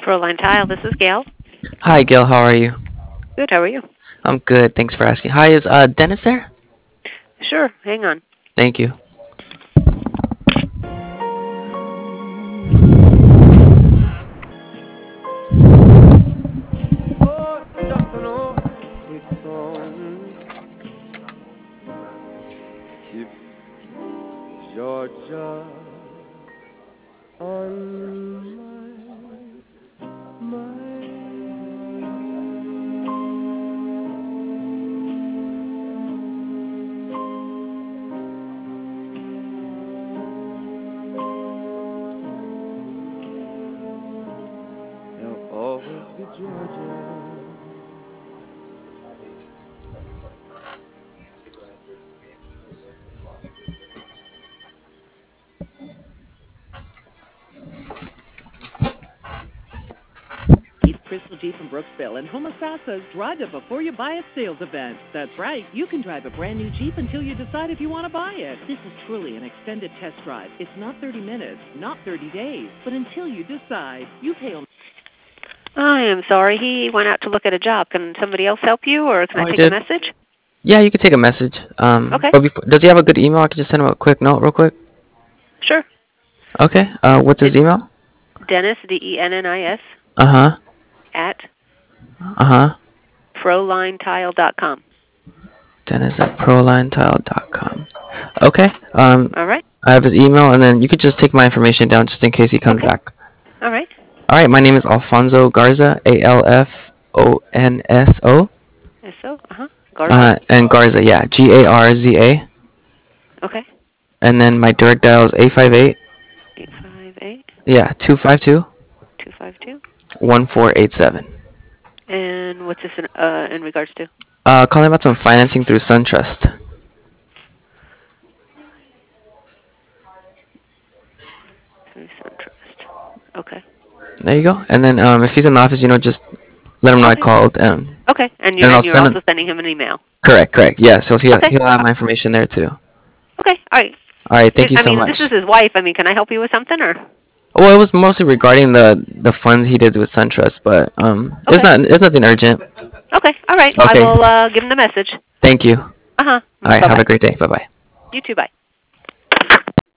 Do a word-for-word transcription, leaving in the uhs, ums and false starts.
Proline Tile, this is Gail. Hi, Gil. How are you? Good, how are you? I'm good. Thanks for asking. Hi, is uh Dennis there? Sure, hang on. Thank you. Keep Georgia on my There'll always be Georgia. Keith Crystal Jeep from Brooksville and Homosassa's Drive It Before You Buy It sales event. That's right, you can drive a brand new Jeep until you decide if you want to buy it. This is truly an extended test drive. It's not thirty minutes, not thirty days, but until you decide. You pay only. I am sorry, he went out to look at a job. Can somebody else help you, or can Oh, I I take a did. message? Yeah, you could take a message. Um, Okay, but before, does he have a good email? I could just send him a quick note, real quick. sure. Okay. Uh, what's his It's email? Dennis, D E N N I S, Uh huh. at Uh huh. prolinetile dot com. Dennis at prolinetile dot com. Okay. Um, All right? I have his email, and then you could just take my information down just in case he comes Okay, back. all right. All right. My name is Alfonso Garza. A L F O N S O. S O, uh-huh. Garza. Uh, and Garza. Yeah. G A R Z A. Okay. And then my direct dial is eight five eight. eight five eight, Yeah. Two five two. two five two. one four eight seven. And what's this in, uh, in regards to? Uh, calling about some financing through SunTrust. Through SunTrust. Okay. There you go. And then um, if he's in the office, you know, just let him know I Okay. called. Um, Okay, and, you, and I'll and you're send also him. sending him an email. Correct, correct. Yeah, so he'll Okay. he'll have my information there too. Okay, all right. All right, thank you I so mean, this much. is his wife. I mean, can I help you with something, or? Well, it was mostly regarding the the funds he did with SunTrust, but um, it's Okay. not it's nothing urgent. Okay, all right. I Okay, will uh, give him the message. thank you. Uh-huh. All right, have Bye-bye. a great day. Bye bye. You too, bye.